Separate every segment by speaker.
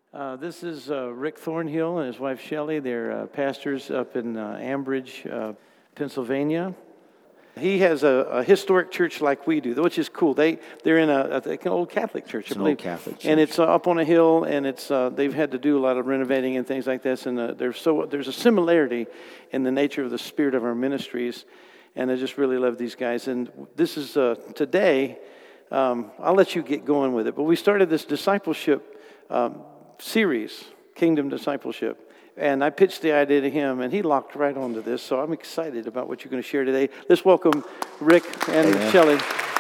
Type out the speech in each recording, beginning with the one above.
Speaker 1: This is Rick Thornhill and his wife Shelley. They're pastors up in Ambridge, Pennsylvania. He has a historic church like we do, which is cool. They're in an old Catholic church, I believe.
Speaker 2: Old Catholic church.
Speaker 1: And it's up on a hill, and it's they've had to do a lot of renovating and things like this. And there's a similarity in the nature of the spirit of our ministries, and I just really love these guys. And this is today. I'll let you get going with it, but we started this discipleship series, Kingdom Discipleship. And I pitched the idea to him, and he locked right onto this. So I'm excited about what you're going to share today. Let's welcome Rick and Shelley.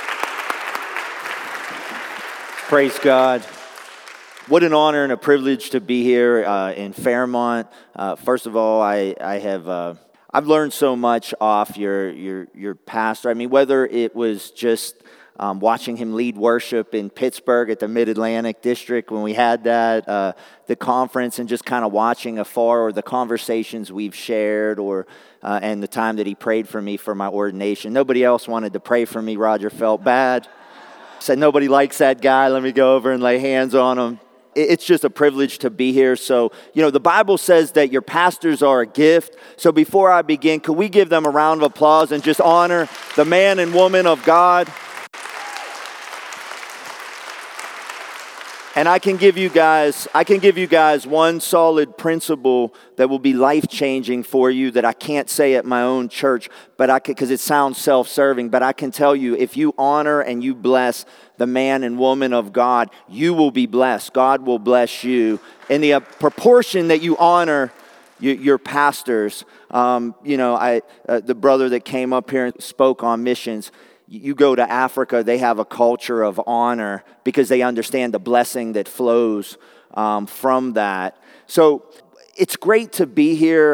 Speaker 2: Praise God. What an honor and a privilege to be here in Fairmont. First of all, I've learned so much off your pastor. I mean, whether it was just watching him lead worship in Pittsburgh at the Mid-Atlantic District when we had that, the conference, and just kind of watching afar, or the conversations we've shared, or and the time that he prayed for me for my ordination. Nobody else wanted to pray for me. Roger felt bad. Said, nobody likes that guy. Let me go over and lay hands on him. It's just a privilege to be here. So, the Bible says that your pastors are a gift. So before I begin, could we give them a round of applause and just honor the man and woman of God? And I can give you guys one solid principle that will be life-changing for you that I can't say at my own church, but because it sounds self-serving, but I can tell you, if you honor and you bless the man and woman of God, you will be blessed. God will bless you in the proportion that you honor your pastors. The brother that came up here and spoke on missions, you go to Africa, they have a culture of honor because they understand the blessing that flows from that. So it's great to be here.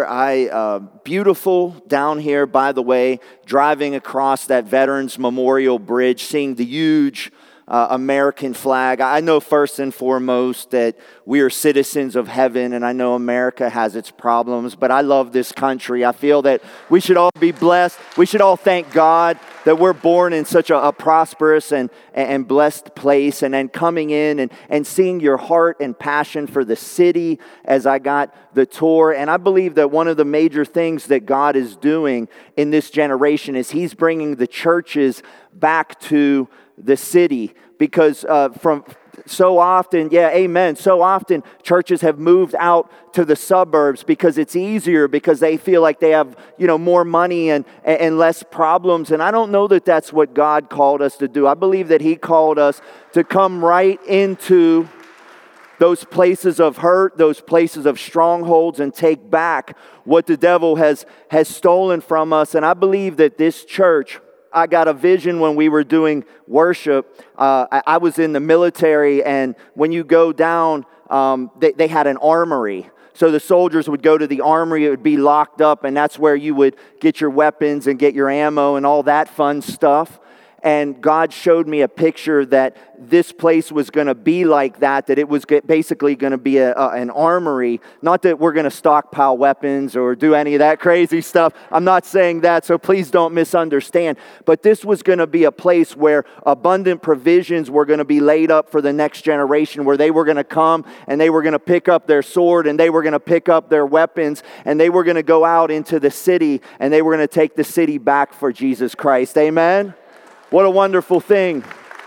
Speaker 2: Beautiful down here, by the way, driving across that Veterans Memorial Bridge, seeing the huge American flag. I know first and foremost that we are citizens of heaven, and I know America has its problems, but I love this country. I feel that we should all be blessed. We should all thank God that we're born in such a prosperous and blessed place, and then coming in and seeing your heart and passion for the city as I got the tour. And I believe that one of the major things that God is doing in this generation is He's bringing the churches back to the city, because from so often, so often churches have moved out to the suburbs because it's easier, because they feel like they have, more money and less problems. And I don't know that that's what God called us to do. I believe that He called us to come right into those places of hurt, those places of strongholds, and take back what the devil has stolen from us. And I believe that this church, I got a vision when we were doing worship. I was in the military, and when you go down, they had an armory. So the soldiers would go to the armory, it would be locked up, and that's where you would get your weapons and get your ammo and all that fun stuff. And God showed me a picture that this place was going to be like that it was basically going to be an armory. Not that we're going to stockpile weapons or do any of that crazy stuff. I'm not saying that, so please don't misunderstand. But this was going to be a place where abundant provisions were going to be laid up for the next generation, where they were going to come and they were going to pick up their sword and they were going to pick up their weapons and they were going to go out into the city and they were going to take the city back for Jesus Christ. Amen? What a wonderful thing.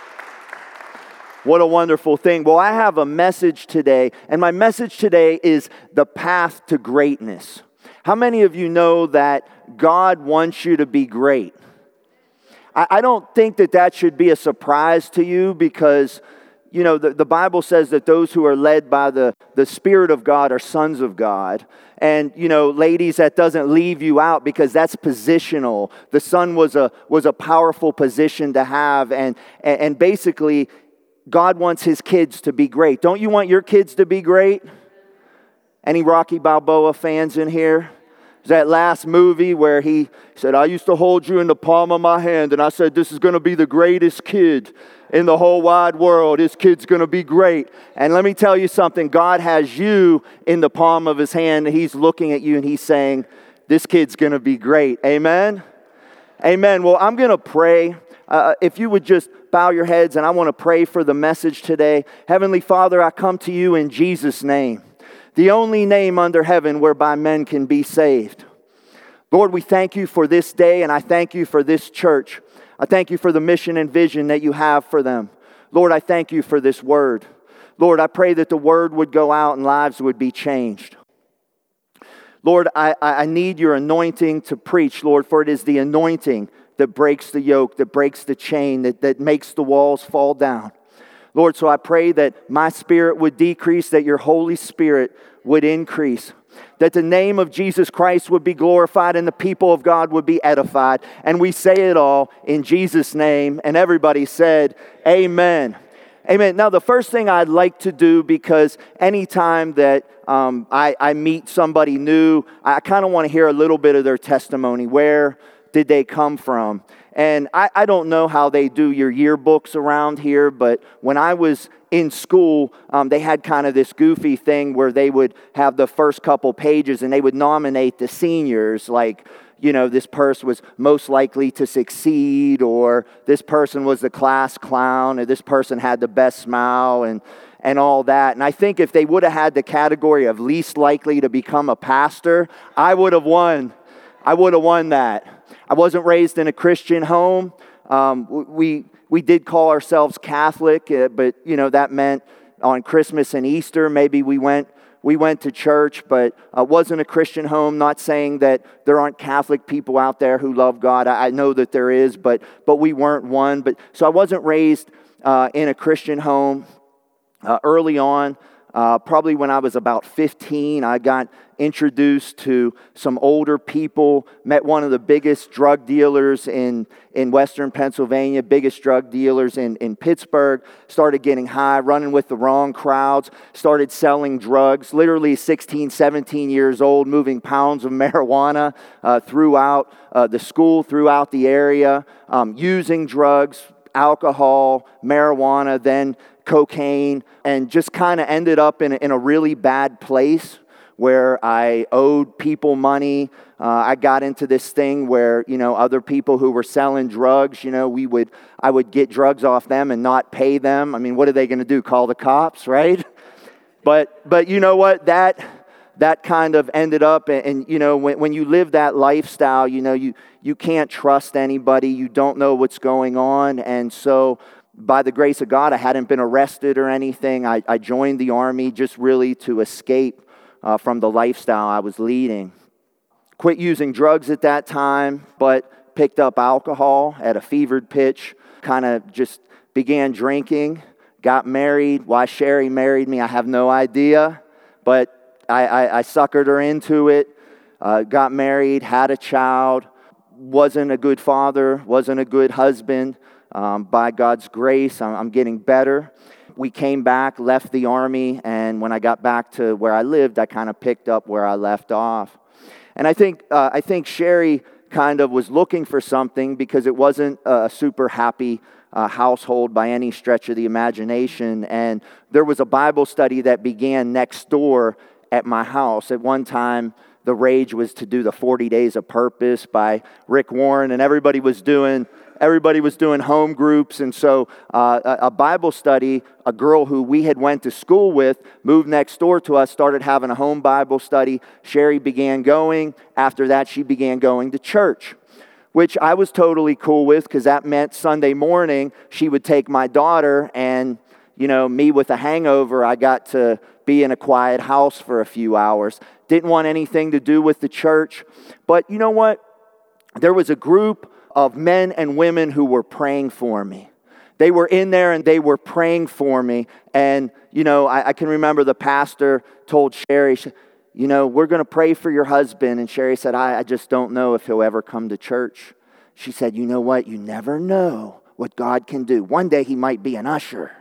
Speaker 2: What a wonderful thing. Well, I have a message today, and my message today is the path to greatness. How many of you know that God wants you to be great? I don't think that should be a surprise to you, because the Bible says that those who are led by the Spirit of God are sons of God. And, ladies, that doesn't leave you out, because that's positional. The son was a powerful position to have. And basically, God wants His kids to be great. Don't you want your kids to be great? Any Rocky Balboa fans in here? That last movie where he said, I used to hold you in the palm of my hand, and I said, this is going to be the greatest kid in the whole wide world. This kid's going to be great. And let me tell you something. God has you in the palm of His hand. He's looking at you and He's saying, this kid's going to be great. Amen? Amen. Well, I'm going to pray. if you would just bow your heads, and I want to pray for the message today. Heavenly Father, I come to you in Jesus' name, the only name under heaven whereby men can be saved. Lord, we thank you for this day, and I thank you for this church. I thank you for the mission and vision that you have for them. Lord, I thank you for this word. Lord, I pray that the word would go out and lives would be changed. Lord, I need your anointing to preach, Lord, for it is the anointing that breaks the yoke, that breaks the chain, that makes the walls fall down. Lord, so I pray that my spirit would decrease, that your Holy Spirit would increase, that the name of Jesus Christ would be glorified and the people of God would be edified. And we say it all in Jesus' name. And everybody said, amen. Amen. Now, the first thing I'd like to do, because anytime that I meet somebody new, I kind of want to hear a little bit of their testimony. Where did they come from? And I don't know how they do your yearbooks around here, but when I was in school, they had kind of this goofy thing where they would have the first couple pages and they would nominate the seniors, like, you know, this person was most likely to succeed, or this person was the class clown, or this person had the best smile, and all that. And I think if they would have had the category of least likely to become a pastor, I would have won. I would have won that. I wasn't raised in a Christian home. We did call ourselves Catholic, but you know that meant on Christmas and Easter maybe we went to church, but wasn't a Christian home. Not saying that there aren't Catholic people out there who love God. I know that there is, but we weren't one. But so I wasn't raised in a Christian home. Early on, probably when I was about 15, I got introduced to some older people, met one of the biggest drug dealers in Western Pennsylvania, biggest drug dealers in Pittsburgh, started getting high, running with the wrong crowds, started selling drugs, literally 16, 17 years old, moving pounds of marijuana throughout the school, throughout the area, using drugs, alcohol, marijuana, then cocaine, and just kind of ended up in a really bad place where I owed people money. I got into this thing where, you know, other people who were selling drugs, you know, I would get drugs off them and not pay them. I mean, what are they going to do? Call the cops, right? But you know what? That kind of ended up, and you know, when you live that lifestyle, you know, you can't trust anybody. You don't know what's going on, and so by the grace of God, I hadn't been arrested or anything. I joined the Army just really to escape from the lifestyle I was leading. Quit using drugs at that time, but picked up alcohol at a fevered pitch, kind of just began drinking, got married. Why Sherry married me, I have no idea, but I suckered her into it, got married, had a child, wasn't a good father, wasn't a good husband. By God's grace, I'm getting better. We came back, left the Army, and when I got back to where I lived, I kind of picked up where I left off. And I think Sherry kind of was looking for something because it wasn't a super happy household by any stretch of the imagination. And there was a Bible study that began next door at my house. At one time, the rage was to do the 40 Days of Purpose by Rick Warren, and everybody was doing home groups. And so a Bible study, a girl who we had went to school with moved next door to us, started having a home Bible study. Sherry began going. After that, she began going to church, which I was totally cool with because that meant Sunday morning she would take my daughter, and you know, me with a hangover, I got to be in a quiet house for a few hours. Didn't want anything to do with the church. But you know what? There was a group of men and women who were praying for me. They were in there and they were praying for me. And, you know, I can remember the pastor told Sherry, you know, we're going to pray for your husband. And Sherry said, I just don't know if he'll ever come to church. She said, you know what? You never know what God can do. One day he might be an usher.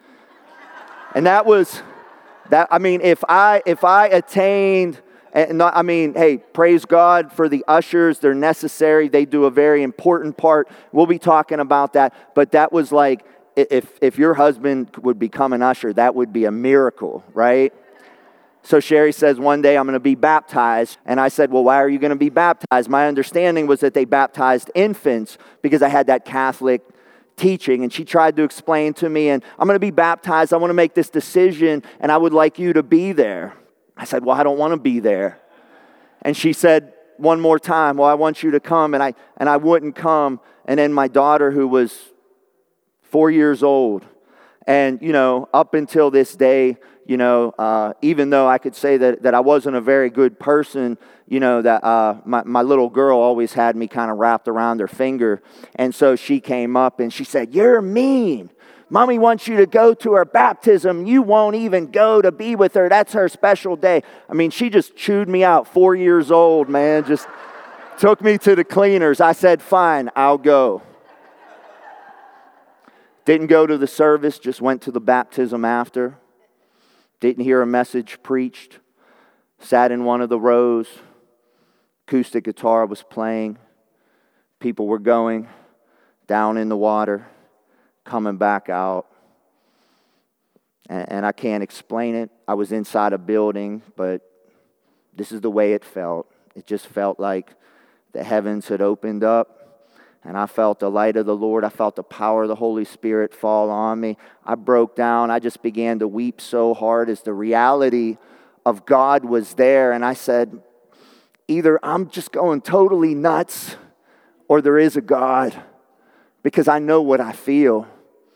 Speaker 2: And that was, I mean, if I attained, hey, praise God for the ushers. They're necessary. They do a very important part. We'll be talking about that. But that was like, if your husband would become an usher, that would be a miracle, right? So Sherry says, one day I'm going to be baptized. And I said, well, why are you going to be baptized? My understanding was that they baptized infants because I had that Catholic teaching, and she tried to explain to me, and I'm going to be baptized. I want to make this decision, and I would like you to be there. I said, well, I don't want to be there. And she said one more time, well, I want you to come, and I wouldn't come. And then my daughter, who was 4 years old, and, up until this day, even though I could say that I wasn't a very good person, that my little girl always had me kind of wrapped around her finger. And so she came up and she said, you're mean. Mommy wants you to go to her baptism. You won't even go to be with her. That's her special day. I mean, she just chewed me out. 4 years old, man, just took me to the cleaners. I said, fine, I'll go. Didn't go to the service, just went to the baptism after. Didn't hear a message preached. Sat in one of the rows. Acoustic guitar was playing. People were going down in the water, coming back out. And I can't explain it. I was inside a building, but this is the way it felt. It just felt like the heavens had opened up. And I felt the light of the Lord. I felt the power of the Holy Spirit fall on me. I broke down. I just began to weep so hard as the reality of God was there. And I said, either I'm just going totally nuts or there is a God, because I know what I feel.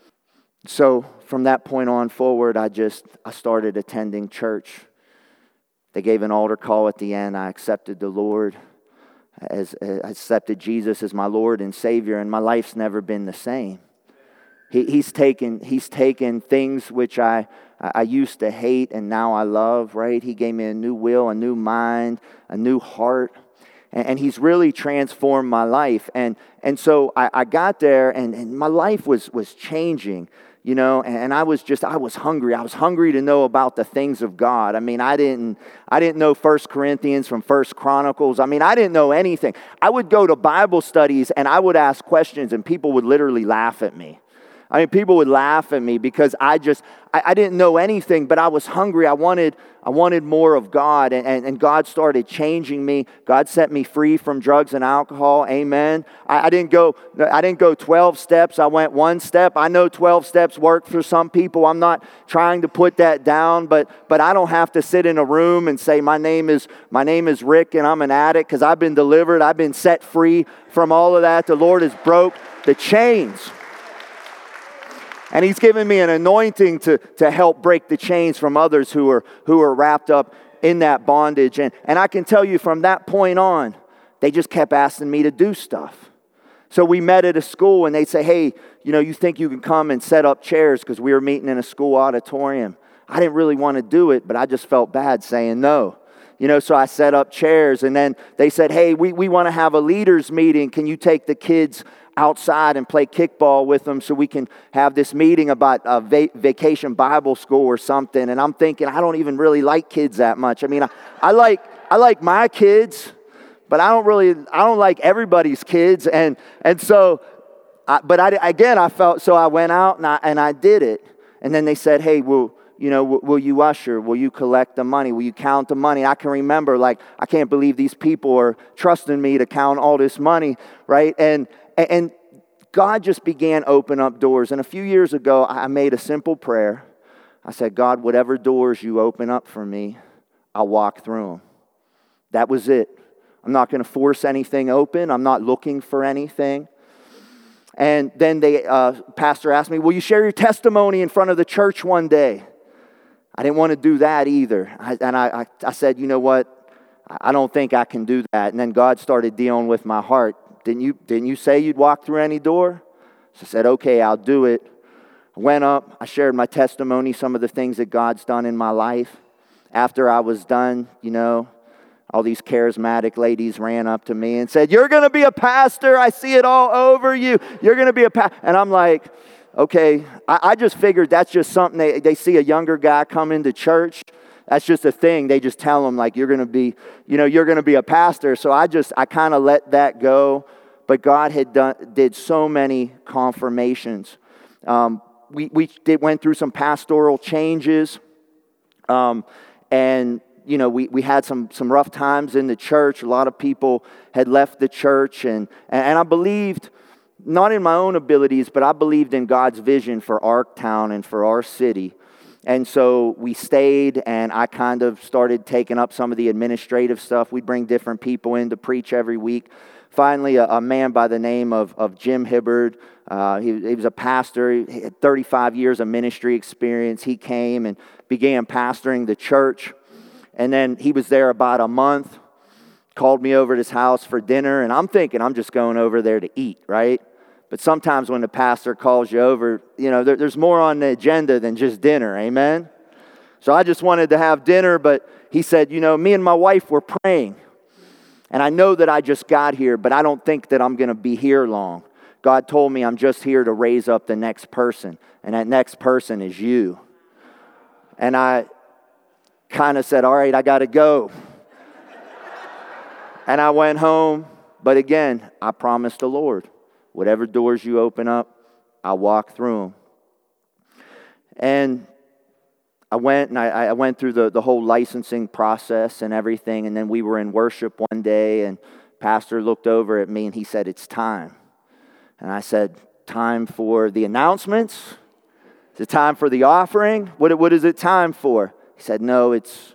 Speaker 2: So from that point on forward, I started attending church. They gave an altar call at the end. I accepted the Lord. I accepted Jesus as my Lord and Savior, and my life's never been the same. He's taken things which I used to hate and now I love, right? He gave me a new will, a new mind, a new heart, and He's really transformed my life. And so I got there, and my life was changing. And I was hungry. I was hungry to know about the things of God. I mean, I didn't know 1 Corinthians from 1 Chronicles. I mean, I didn't know anything. I would go to Bible studies and I would ask questions and people would literally laugh at me. I mean, people would laugh at me because I didn't know anything, but I was hungry. I wanted more of God, and God started changing me. God set me free from drugs and alcohol. Amen. I didn't go 12 steps. I went 1 step. I know 12 steps work for some people. I'm not trying to put that down, but I don't have to sit in a room and say my name is Rick and I'm an addict, because I've been delivered. I've been set free from all of that. The Lord has broke the chains. And He's given me an anointing to help break the chains from others who are wrapped up in that bondage. And I can tell you from that point on, they just kept asking me to do stuff. So we met at a school and they'd say, hey, you think you can come and set up chairs, because we were meeting in a school auditorium. I didn't really want to do it, but I just felt bad saying no. So I set up chairs, and then they said, hey, we want to have a leaders meeting. Can you take the kids outside and play kickball with them so we can have this meeting about a vacation Bible school or something? And I'm thinking, I don't even really like kids that much. I mean, I like my kids, but I don't like everybody's kids. And so, I felt, so I went out and I did it. And then they said, hey, will you usher? Will you collect the money? Will you count the money? I can remember, I can't believe these people are trusting me to count all this money, right? And God just began to open up doors. And a few years ago, I made a simple prayer. I said, God, whatever doors you open up for me, I'll walk through them. That was it. I'm not going to force anything open. I'm not looking for anything. And then pastor asked me, will you share your testimony in front of the church one day? I didn't want to do that either. I said, you know what? I don't think I can do that. And then God started dealing with my heart. Didn't you say you'd walk through any door? So I said, okay, I'll do it. I went up. I shared my testimony, some of the things that God's done in my life. After I was done, all these charismatic ladies ran up to me and said, you're going to be a pastor. I see it all over you. You're going to be a pastor. And I'm like, okay. I just figured that's just something. They see a younger guy come into church. That's just a thing. They just tell them, you're going to be a pastor. So I kind of let that go. But God did so many confirmations. We went through some pastoral changes. And we had some rough times in the church. A lot of people had left the church. And I believed not in my own abilities, but I believed in God's vision for our town and for our city. And so we stayed, and I kind of started taking up some of the administrative stuff. We'd bring different people in to preach every week. Finally, a man by the name of Jim Hibbard, he was a pastor. He had 35 years of ministry experience. He came and began pastoring the church. And then he was there about a month, called me over to his house for dinner. And I'm thinking I'm just going over there to eat, right? But sometimes when the pastor calls you over, there's more on the agenda than just dinner, amen? So I just wanted to have dinner, but he said, me and my wife were praying. And I know that I just got here, but I don't think that I'm going to be here long. God told me I'm just here to raise up the next person, and that next person is you. And I kind of said, all right, I got to go. And I went home, but again, I promised the Lord, whatever doors you open up, I'll walk through them. And I went through the whole licensing process and everything, and then we were in worship one day, and pastor looked over at me and he said, it's time. And I said, time for the announcements? Is it time for the offering? What is it time for? He said, no, it's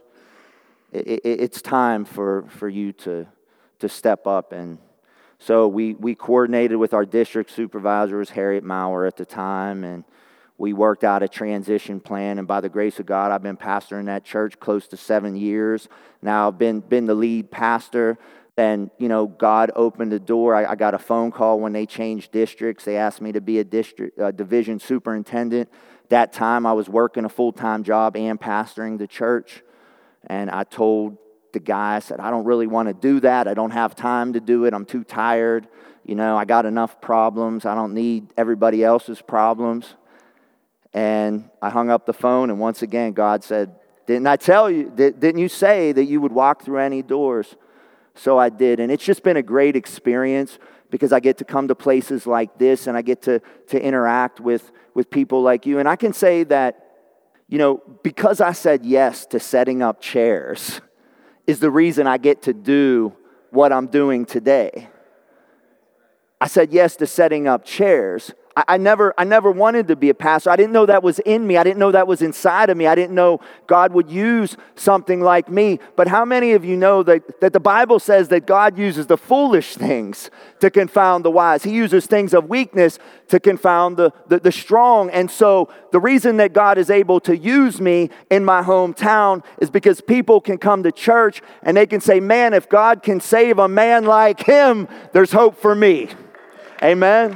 Speaker 2: time for you to step up. And so we coordinated with our district supervisor, was Harriet Maurer at the time, and we worked out a transition plan. And by the grace of God, I've been pastoring that church close to 7 years. Now I've been the lead pastor. And, God opened the door. I got a phone call when they changed districts. They asked me to be a division superintendent. That time I was working a full-time job and pastoring the church. And I told the guy, I said, I don't really want to do that. I don't have time to do it. I'm too tired. I got enough problems. I don't need everybody else's problems. And I hung up the phone, and once again, God said, didn't I tell you, didn't you say that you would walk through any doors? So I did, and it's just been a great experience because I get to come to places like this, and I get to interact with people like you. And I can say that, because I said yes to setting up chairs is the reason I get to do what I'm doing today. I said yes to setting up chairs. I never wanted to be a pastor. I didn't know that was in me. I didn't know that was inside of me. I didn't know God would use something like me. But how many of you know that the Bible says that God uses the foolish things to confound the wise? He uses things of weakness to confound the strong. And so the reason that God is able to use me in my hometown is because people can come to church and they can say, man, if God can save a man like him, there's hope for me. Amen.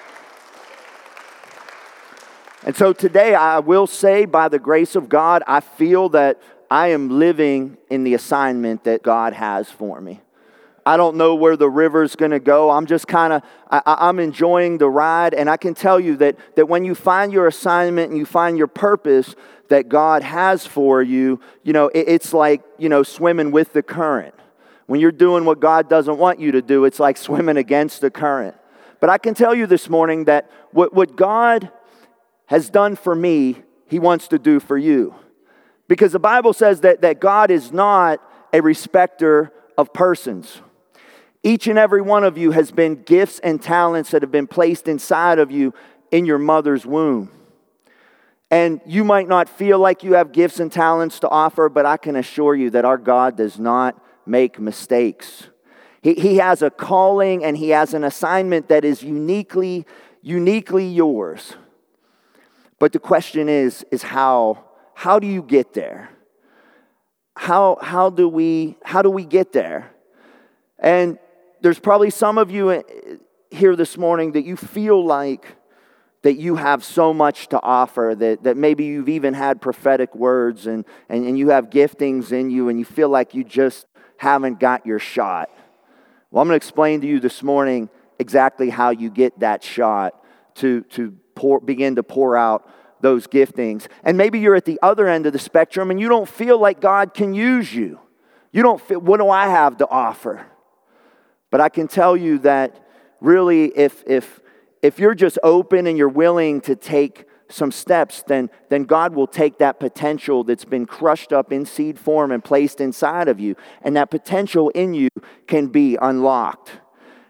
Speaker 2: And so today I will say, by the grace of God, I feel that I am living in the assignment that God has for me. I don't know where the river's going to go. I'm just I'm enjoying the ride. And I can tell you that when you find your assignment and you find your purpose that God has for you, it's like, swimming with the current. When you're doing what God doesn't want you to do, it's like swimming against the current. But I can tell you this morning that what God has done for me, He wants to do for you. Because the Bible says that God is not a respecter of persons. Each and every one of you has been gifts and talents that have been placed inside of you in your mother's womb. And you might not feel like you have gifts and talents to offer, but I can assure you that our God does not make mistakes. He has a calling and He has an assignment that is uniquely yours. But the question is how do you get there? How do we get there? And there's probably some of you here this morning that you feel like that you have so much to offer, that maybe you've even had prophetic words and you have giftings in you and you feel like you just haven't got your shot. Well, I'm going to explain to you this morning exactly how you get that shot to begin to pour out those giftings. And maybe you're at the other end of the spectrum and you don't feel like God can use you. You don't feel, what do I have to offer? But I can tell you that really if you're just open and you're willing to take some steps, then God will take that potential that's been crushed up in seed form and placed inside of you, and that potential in you can be unlocked.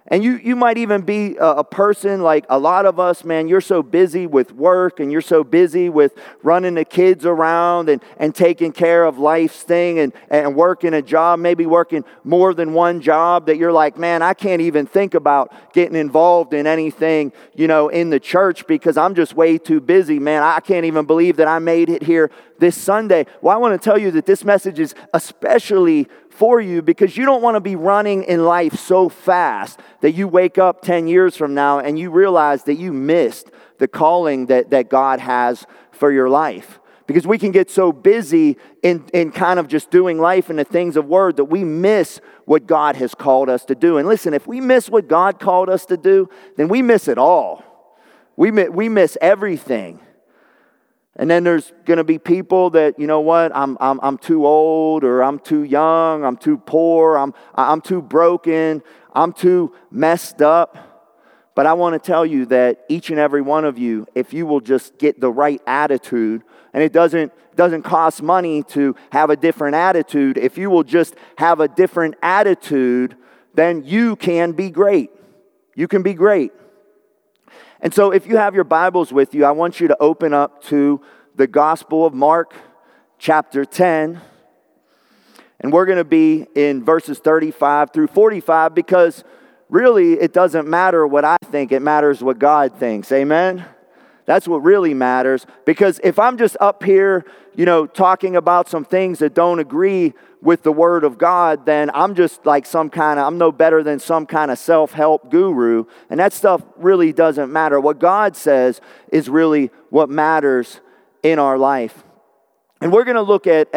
Speaker 2: And you might even be a person like a lot of us, man, you're so busy with work and you're so busy with running the kids around and taking care of life's thing and working a job, maybe working more than one job, that you're like, man, I can't even think about getting involved in anything, in the church because I'm just way too busy, man. I can't even believe that I made it here this Sunday. Well, I want to tell you that this message is especially for you because you don't want to be running in life so fast that you wake up 10 years from now and you realize that you missed the calling that God has for your life. Because we can get so busy in kind of just doing life and the things of word that we miss what God has called us to do. And listen, if we miss what God called us to do, then we miss it all. We miss everything. And then there's going to be people that, you know what, I'm too old, or I'm too young, I'm too poor, I'm too broken, I'm too messed up. But I want to tell you that each and every one of you, if you will just get the right attitude, and it doesn't cost money to have a different attitude, if you will just have a different attitude, then you can be great. You can be great. And so if you have your Bibles with you, I want you to open up to the Gospel of Mark, chapter 10. And we're going to be in verses 35 through 45 because really it doesn't matter what I think, it matters what God thinks. Amen? That's what really matters. Because if I'm just up here, talking about some things that don't agree with the Word of God, then I'm just like I'm no better than some kind of self-help guru. And that stuff really doesn't matter. What God says is really what matters in our life. And we're going to look at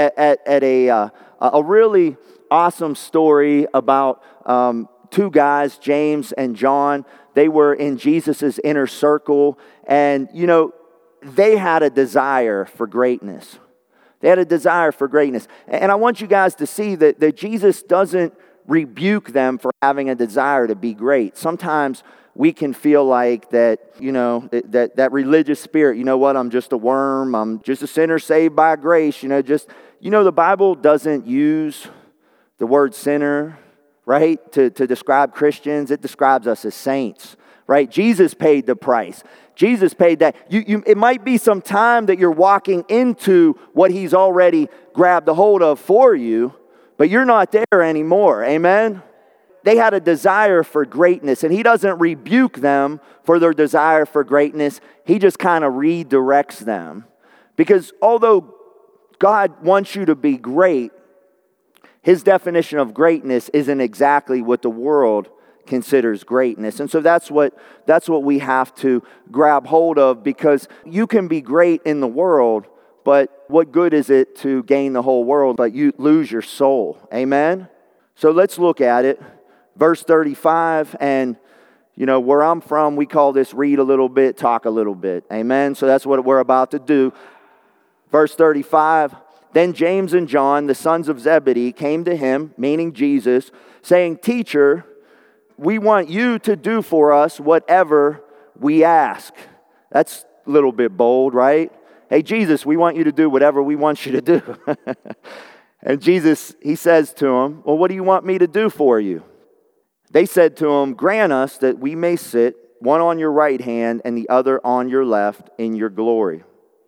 Speaker 2: a really awesome story about two guys, James and John. They were in Jesus' inner circle. And, they had a desire for greatness. They had a desire for greatness. And I want you guys to see that Jesus doesn't rebuke them for having a desire to be great. Sometimes we can feel like that, that religious spirit, I'm just a worm, I'm just a sinner saved by grace, the Bible doesn't use the word sinner, right, to describe Christians. It describes us as saints, right? Jesus paid the price. Jesus paid that. It might be some time that you're walking into what He's already grabbed a hold of for you, but you're not there anymore. Amen? They had a desire for greatness, and He doesn't rebuke them for their desire for greatness. He just kind of redirects them. Because although God wants you to be great, His definition of greatness isn't exactly what the world considers greatness. And so that's what we have to grab hold of, because you can be great in the world, but what good is it to gain the whole world but you lose your soul? Amen? So let's look at it. Verse 35, and where I'm from, we call this read a little bit, talk a little bit. Amen? So that's what we're about to do. Verse 35, then James and John, the sons of Zebedee, came to Him, meaning Jesus, saying, Teacher, we want you to do for us whatever we ask. That's a little bit bold, right? Hey, Jesus, we want you to do whatever we want you to do. And Jesus, He says to them, well, what do you want me to do for you? They said to Him, grant us that we may sit, one on your right hand and the other on your left, in your glory.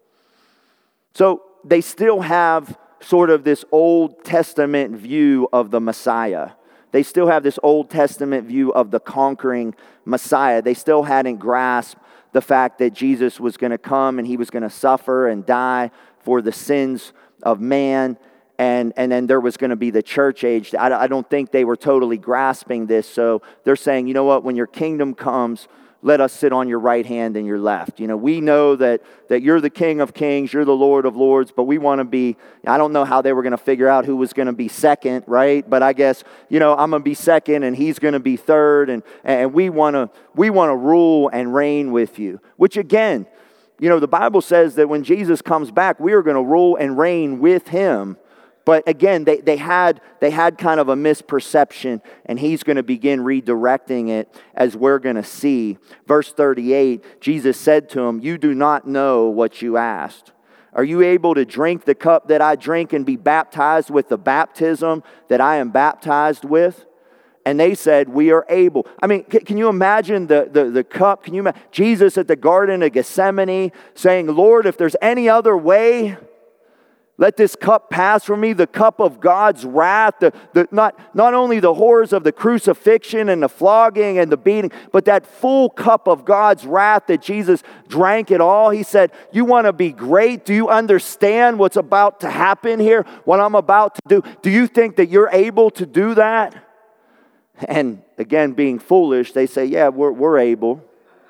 Speaker 2: So they still have sort of this Old Testament view of the Messiah. They still have this Old Testament view of the conquering Messiah. They still hadn't grasped the fact that Jesus was going to come and He was going to suffer and die for the sins of man. And then there was going to be the church age. I don't think they were totally grasping this. So they're saying, you know what, when your kingdom comes, let us sit on your right hand and your left. We know that you're the King of Kings, you're the Lord of Lords, but we want to be, I don't know how they were going to figure out who was going to be second, right? But I guess, I'm going to be second and He's going to be third, and we want to rule and reign with you. Which again, the Bible says that when Jesus comes back, we are going to rule and reign with Him. But again, they had kind of a misperception, and He's going to begin redirecting it, as we're going to see. Verse 38, Jesus said to him, you do not know what you asked. Are you able to drink the cup that I drink and be baptized with the baptism that I am baptized with? And they said, we are able. I mean, can you imagine the cup? Can you imagine Jesus at the Garden of Gethsemane saying, Lord, if there's any other way, let this cup pass from me, the cup of God's wrath, not only the horrors of the crucifixion and the flogging and the beating, but that full cup of God's wrath that Jesus drank it all. He said, you want to be great? Do you understand what's about to happen here? What I'm about to do? Do you think that you're able to do that? And again, being foolish, they say, yeah, we're able.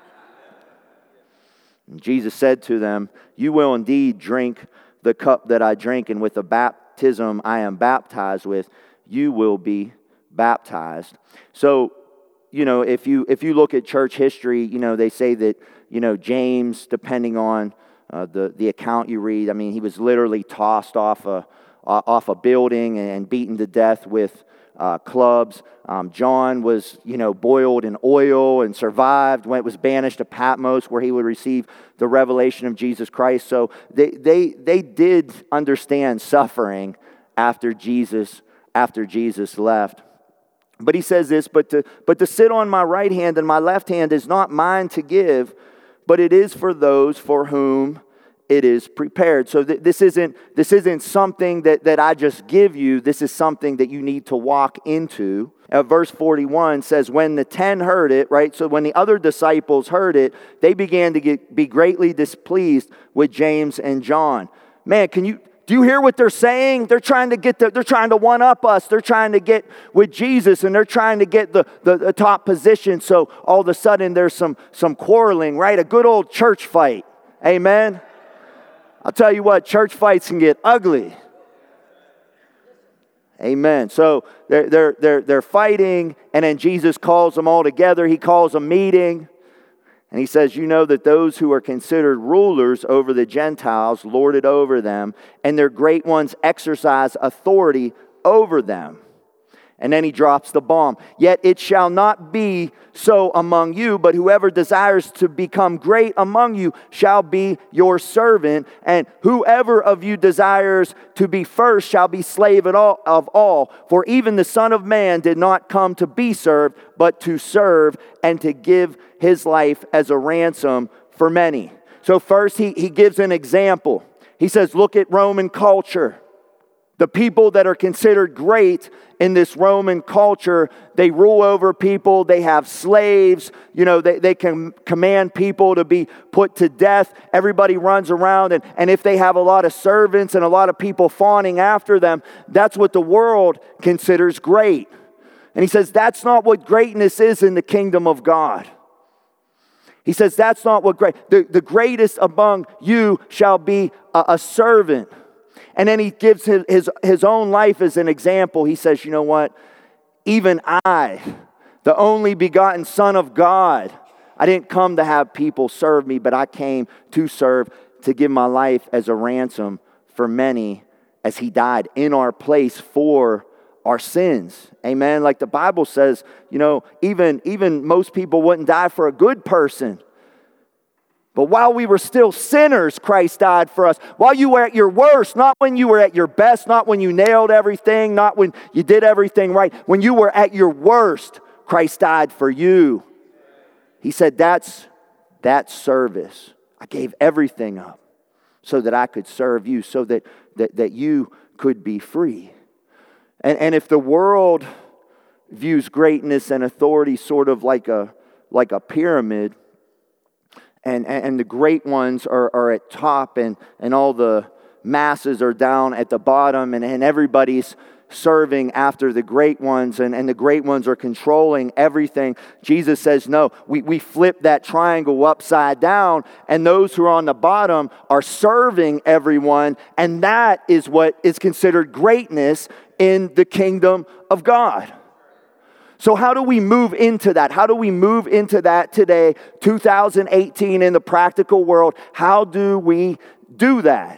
Speaker 2: And Jesus said to them, you will indeed drink the cup that I drink, and with the baptism I am baptized with, you will be baptized. So, if you look at church history, they say that, James, depending on the account you read, I mean, he was literally tossed off a building and beaten to death with clubs. John was, boiled in oil and survived when it was banished to Patmos, where he would receive the revelation of Jesus Christ. So they did understand suffering after Jesus left. But he says this, but to sit on my right hand and my left hand is not mine to give, but it is for those for whom it is prepared. So this isn't something that I just give you. This is something that you need to walk into. Verse 41 says, when the 10 heard it, right? So when the other disciples heard it, they began to be greatly displeased with James and John. Man, do you hear what they're saying? They're trying to one up us. They're trying to get with Jesus, and they're trying to get the top position. So all of a sudden there's some quarreling, right? A good old church fight. Amen. I'll tell you what, church fights can get ugly. Amen. So they're fighting, and then Jesus calls them all together. He calls a meeting, and he says, you know that those who are considered rulers over the Gentiles lord it over them, and their great ones exercise authority over them. And then he drops the bomb. Yet it shall not be so among you, but whoever desires to become great among you shall be your servant. And whoever of you desires to be first shall be slave of all. For even the Son of Man did not come to be served, but to serve and to give his life as a ransom for many. So first he gives an example. He says, look at Roman culture. The people that are considered great in this Roman culture, they rule over people, they have slaves, they can command people to be put to death. Everybody runs around, and if they have a lot of servants and a lot of people fawning after them, that's what the world considers great. And he says, that's not what greatness is in the kingdom of God. He says, that's not what the greatest among you shall be a servant. And then he gives his own life as an example. He says, you know what? Even I, the only begotten Son of God, I didn't come to have people serve me, but I came to serve, to give my life as a ransom for many, as he died in our place for our sins. Amen. Like the Bible says, even most people wouldn't die for a good person. But while we were still sinners, Christ died for us. While you were at your worst, not when you were at your best, not when you nailed everything, not when you did everything right. When you were at your worst, Christ died for you. He said, that's service. I gave everything up so that I could serve you, so that you could be free. And if the world views greatness and authority sort of like a pyramid, and the great ones are at top, and all the masses are down at the bottom, and everybody's serving after the great ones, and the great ones are controlling everything. Jesus says, no, we flip that triangle upside down, and those who are on the bottom are serving everyone, and that is what is considered greatness in the kingdom of God. So how do we move into that? How do we move into that today, 2018, in the practical world? How do we do that?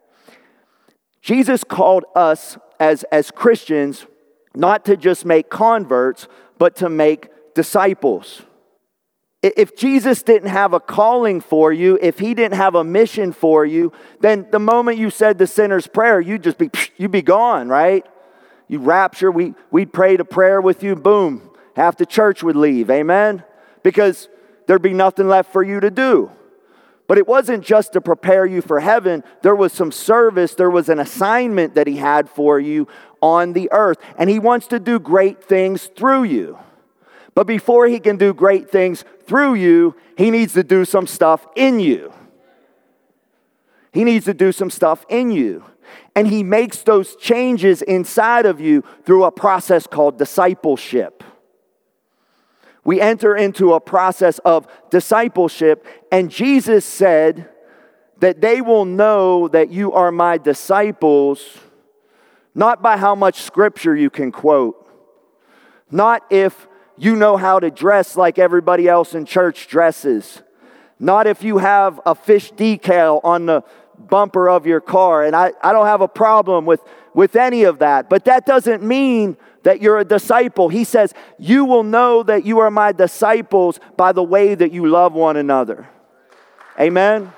Speaker 2: Jesus called us as Christians not to just make converts, but to make disciples. If Jesus didn't have a calling for you, if he didn't have a mission for you, then the moment you said the sinner's prayer, you'd be gone, right? You rapture, we'd pray the prayer with you, boom. half the church would leave, amen? Because there'd be nothing left for you to do. But it wasn't just to prepare you for heaven. There was some service, there was an assignment that he had for you on the earth. And he wants to do great things through you. But before he can do great things through you, he needs to do some stuff in you. He needs to do some stuff in you. And he makes those changes inside of you through a process called discipleship. We enter into a process of discipleship, and Jesus said that they will know that you are my disciples, not by how much scripture you can quote, not if you know how to dress like everybody else in church dresses, not if you have a fish decal on the bumper of your car, and I don't have a problem with any of that, but that doesn't mean that you're a disciple. He says, you will know that you are my disciples by the way that you love one another. Amen?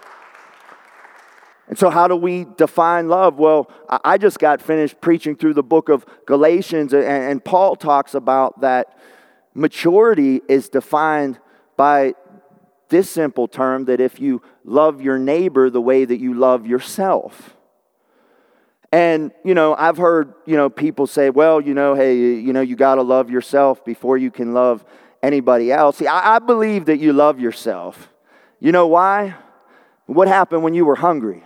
Speaker 2: And so how do we define love? Well, I just got finished preaching through the book of Galatians, and Paul talks about that maturity is defined by this simple term, that if you love your neighbor the way that you love yourself. And, I've heard, people say, well, hey, you got to love yourself before you can love anybody else. See, I believe that you love yourself. You know why? What happened when you were hungry?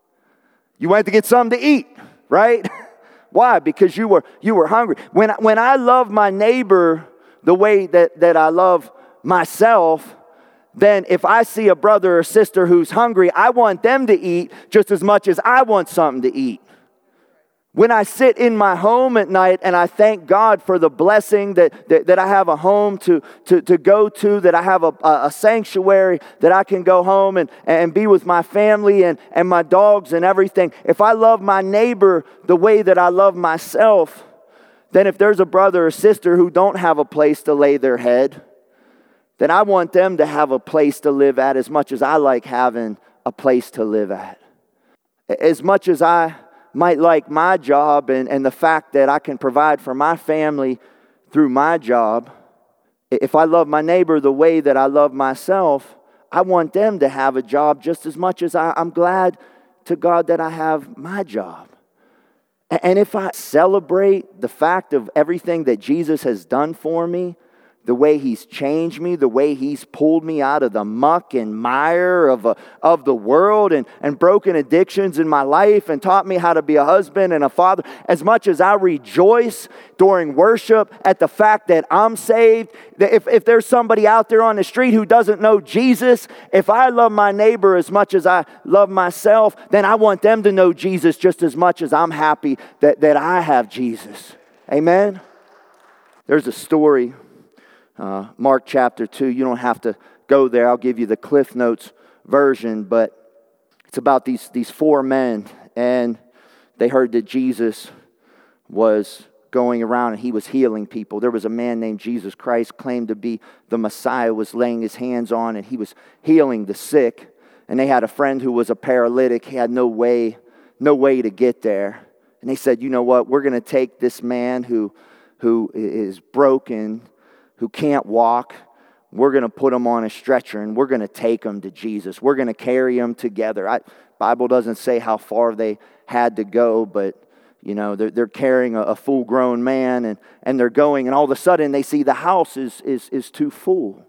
Speaker 2: You went to get something to eat, right? Why? Because you were hungry. When I love my neighbor the way that I love myself, then if I see a brother or sister who's hungry, I want them to eat just as much as I want something to eat. When I sit in my home at night and I thank God for the blessing that I have a home to go to, that I have a sanctuary, that I can go home and be with my family and my dogs and everything. If I love my neighbor the way that I love myself, then if there's a brother or sister who don't have a place to lay their head, then I want them to have a place to live at as much as I like having a place to live at. As much as I might like my job and the fact that I can provide for my family through my job, if I love my neighbor the way that I love myself, I want them to have a job just as much as I'm glad to God that I have my job. And if I celebrate the fact of everything that Jesus has done for me, the way he's changed me, the way he's pulled me out of the muck and mire of the world and broken addictions in my life and taught me how to be a husband and a father. As much as I rejoice during worship at the fact that I'm saved, that if there's somebody out there on the street who doesn't know Jesus, if I love my neighbor as much as I love myself, then I want them to know Jesus just as much as I'm happy that I have Jesus. Amen? There's a story. Mark chapter 2, you don't have to go there. I'll give you the Cliff Notes version, but it's about these four men, and they heard that Jesus was going around and he was healing people. There was a man named Jesus Christ, claimed to be the Messiah, was laying his hands on, and he was healing the sick. And they had a friend who was a paralytic. He had no way to get there. And they said, you know what, we're going to take this man who is broken, who can't walk, we're going to put him on a stretcher and we're going to take him to Jesus. We're going to carry him together. Bible doesn't say how far they had to go, but they're carrying a full-grown man and they're going, and all of a sudden they see the house is too full.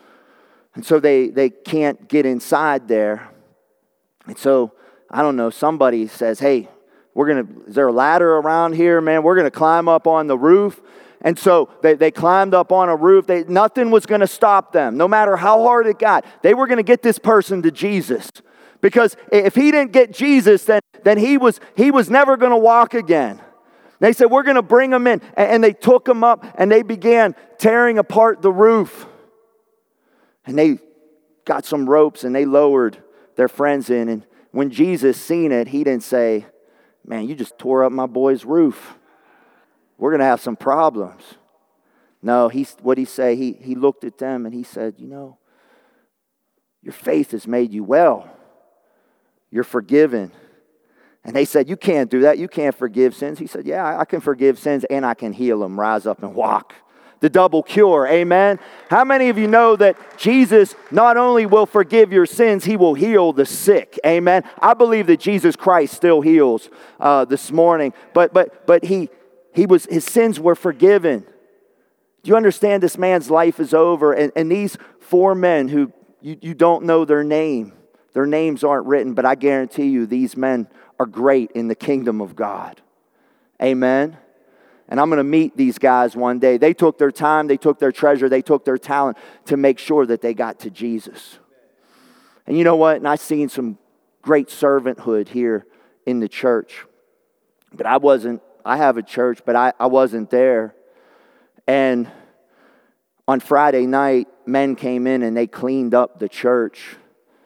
Speaker 2: And so they can't get inside there. And so, I don't know, somebody says, hey, is there a ladder around here, man? We're going to climb up on the roof. And so they climbed up on a roof. Nothing was going to stop them, no matter how hard it got. They were going to get this person to Jesus. Because if he didn't get Jesus, then he was never going to walk again. They said, we're going to bring him in. And they took him up and they began tearing apart the roof. And they got some ropes and they lowered their friends in. And when Jesus seen it, he didn't say, man, you just tore up my boy's roof. We're going to have some problems. No, what he say? He looked at them and he said, your faith has made you well. You're forgiven. And they said, you can't do that. You can't forgive sins. He said, yeah, I can forgive sins and I can heal them. Rise up and walk. the double cure. Amen? How many of you know that Jesus not only will forgive your sins, he will heal the sick? Amen? I believe that Jesus Christ still heals this morning. But his sins were forgiven. Do you understand this man's life is over? And these 4 men who you don't know their names aren't written, but I guarantee you these men are great in the kingdom of God. Amen? And I'm going to meet these guys one day. They took their time, they took their treasure, they took their talent to make sure that they got to Jesus. And you know what? And I've seen some great servanthood here in the church. But I have a church, but I wasn't there. And on Friday night, men came in and they cleaned up the church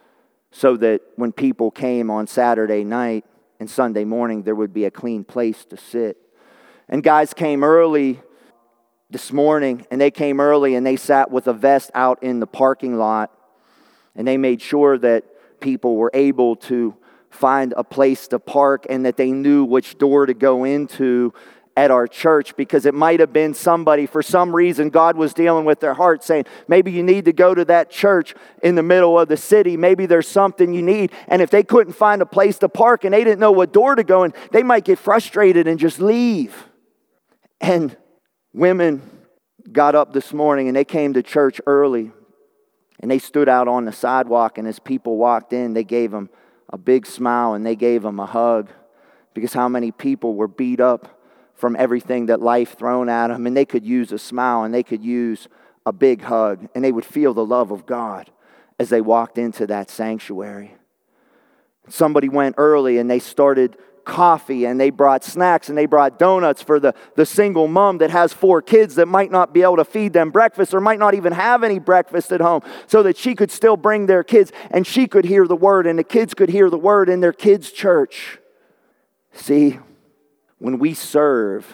Speaker 2: so that when people came on Saturday night and Sunday morning, there would be a clean place to sit. And guys came early this morning, and they came early and they sat with a vest out in the parking lot, and they made sure that people were able to find a place to park and that they knew which door to go into at our church, because it might have been somebody, for some reason, God was dealing with their heart saying, maybe you need to go to that church in the middle of the city. Maybe there's something you need. And if they couldn't find a place to park and they didn't know what door to go in, they might get frustrated and just leave. And women got up this morning and they came to church early and they stood out on the sidewalk, and as people walked in, they gave them a big smile and they gave them a hug, because how many people were beat up from everything that life thrown at them, and they could use a smile and they could use a big hug, and they would feel the love of God as they walked into that sanctuary. Somebody went early and they started coffee, and they brought snacks and they brought donuts for the single mom that has 4 kids that might not be able to feed them breakfast or might not even have any breakfast at home, so that she could still bring their kids and she could hear the word and the kids could hear the word in their kids' church. See, when we serve,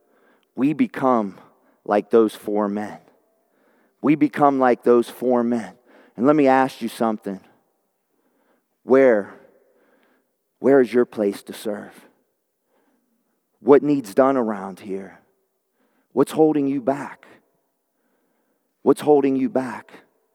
Speaker 2: we become like those 4 men. We become like those 4 men. And let me ask you something. Where is your place to serve? What needs done around here? What's holding you back? What's holding you back?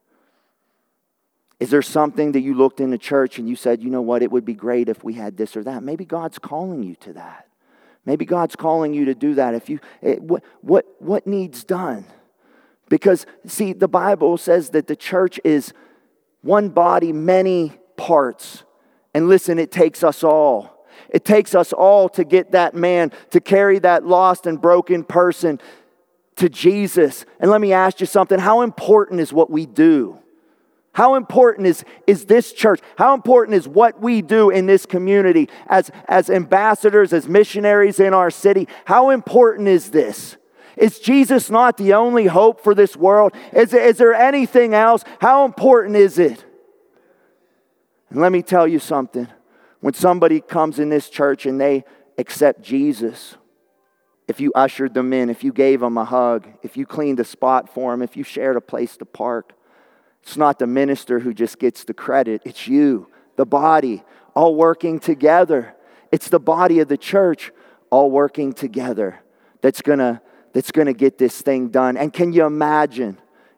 Speaker 2: Is there something that you looked in the church and you said, you know what, it would be great if we had this or that? Maybe God's calling you to that. Maybe God's calling you to do that. What needs done? Because, see, the Bible says that the church is one body, many parts. And listen, it takes us all. It takes us all to get that man, to carry that lost and broken person to Jesus. And let me ask you something. How important is what we do? How important is this church? How important is what we do in this community as ambassadors, as missionaries in our city? How important is this? Is Jesus not the only hope for this world? Is there anything else? How important is it? And let me tell you something. When somebody comes in this church and they accept Jesus, if you ushered them in, if you gave them a hug, if you cleaned a spot for them, if you shared a place to park, it's not the minister who just gets the credit. It's you, the body, all working together. It's the body of the church all working together that's gonna get this thing done. And can you imagine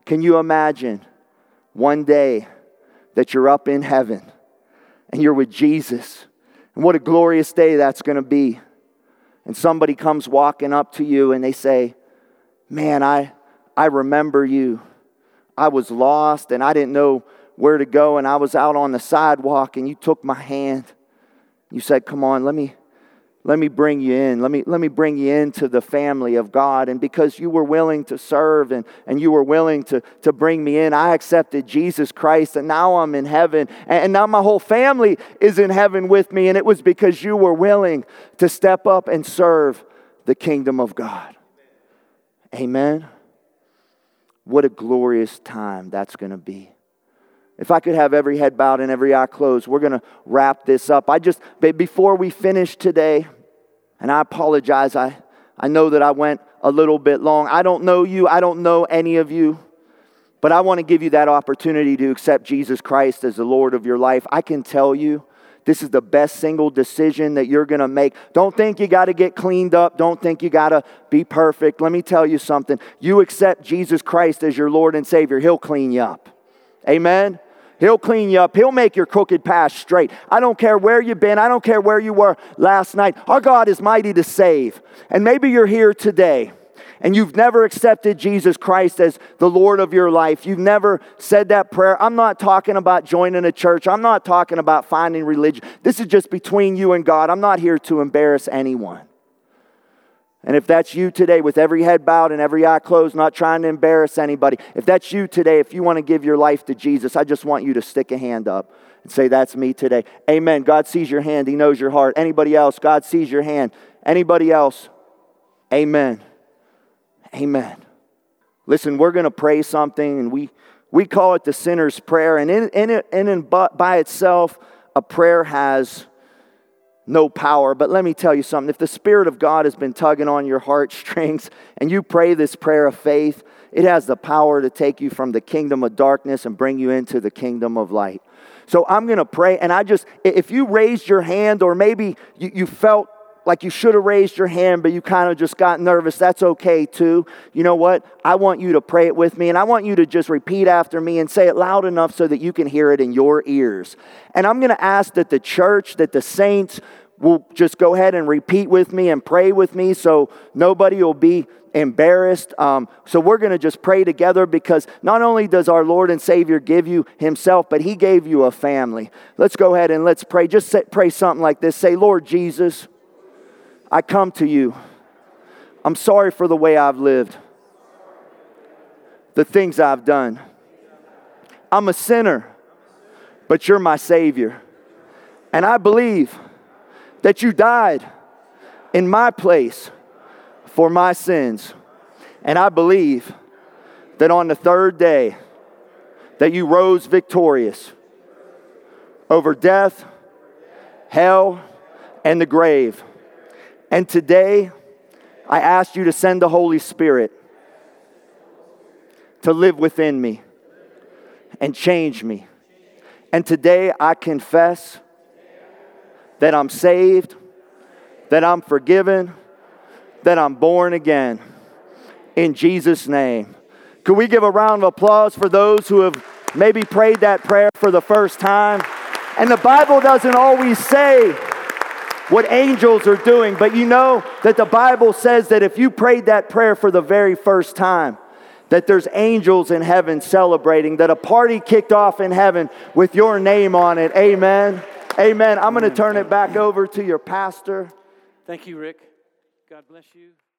Speaker 2: one day that you're up in heaven and you're with Jesus? And what a glorious day that's going to be. And somebody comes walking up to you and they say, man, I remember you. I was lost and I didn't know where to go, and I was out on the sidewalk and you took my hand. You said, come on, let me bring you in. Let me bring you into the family of God. And because you were willing to serve and you were willing to bring me in, I accepted Jesus Christ, and now I'm in heaven. And now my whole family is in heaven with me. And it was because you were willing to step up and serve the kingdom of God. Amen. What a glorious time that's going to be. If I could have every head bowed and every eye closed, we're going to wrap this up. Before we finish today, and I apologize, I know that I went a little bit long. I don't know you. I don't know any of you. But I want to give you that opportunity to accept Jesus Christ as the Lord of your life. I can tell you This is the best single decision that you're going to make. Don't think you got to get cleaned up. Don't think you got to be perfect. Let me tell you something. You accept Jesus Christ as your Lord and Savior, He'll clean you up. Amen? He'll clean you up. He'll make your crooked path straight. I don't care where you've been. I don't care where you were last night. Our God is mighty to save. And maybe you're here today and you've never accepted Jesus Christ as the Lord of your life. You've never said that prayer. I'm not talking about joining a church. I'm not talking about finding religion. This is just between you and God. I'm not here to embarrass anyone. And if that's you today, with every head bowed and every eye closed, not trying to embarrass anybody, if that's you today, if you want to give your life to Jesus, I just want you to stick a hand up and say, that's me today. Amen. God sees your hand. He knows your heart. Anybody else? God sees your hand. Anybody else? Amen. Amen. Listen, we're going to pray something, and we call it the sinner's prayer. And by itself, a prayer has no power. But let me tell you something. If the Spirit of God has been tugging on your heartstrings and you pray this prayer of faith, it has the power to take you from the kingdom of darkness and bring you into the kingdom of light. So I'm going to pray, and if you raised your hand, or maybe you felt like you should have raised your hand, but you kind of just got nervous, that's okay too. You know what? I want you to pray it with me, and I want you to just repeat after me and say it loud enough so that you can hear it in your ears. And I'm going to ask that the church, that the saints will just go ahead and repeat with me and pray with me so nobody will be embarrassed. So we're going to just pray together, because not only does our Lord and Savior give you Himself, but He gave you a family. Let's go ahead and let's pray. Just pray something like this. Say, Lord Jesus, I come to you. I'm sorry for the way I've lived, the things I've done. I'm a sinner, but you're my Savior. And I believe that you died in my place for my sins. And I believe that on the third day that you rose victorious over death, hell, and the grave. And today, I ask you to send the Holy Spirit to live within me and change me. And today, I confess that I'm saved, that I'm forgiven, that I'm born again. In Jesus' name. Could we give a round of applause for those who have maybe prayed that prayer for the first time? And the Bible doesn't always say what angels are doing, but you know that the Bible says that if you prayed that prayer for the very first time, that there's angels in heaven celebrating, that a party kicked off in heaven with your name on it. Amen. Amen. I'm going to turn it back over to your pastor.
Speaker 1: Thank you, Rick. God bless you.